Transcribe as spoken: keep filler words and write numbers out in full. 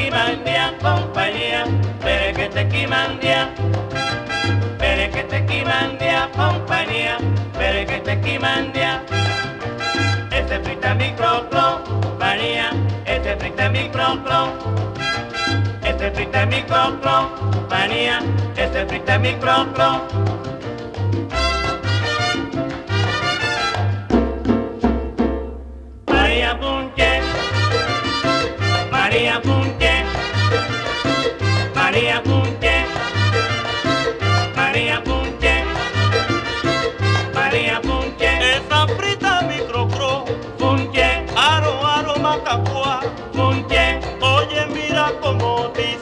quimandia, compañía, perequete quimandia, perequete quimandia, compañía, perequete quimandia. Ese frita microclo, María, ese frita microclo, ese frita microclo, María, ese frita microclo. María Punche, María Punche, María Punche, María Punche, María Punche, esa frita microcro, Punche, aro aro macacua, Punche, oye mira como ti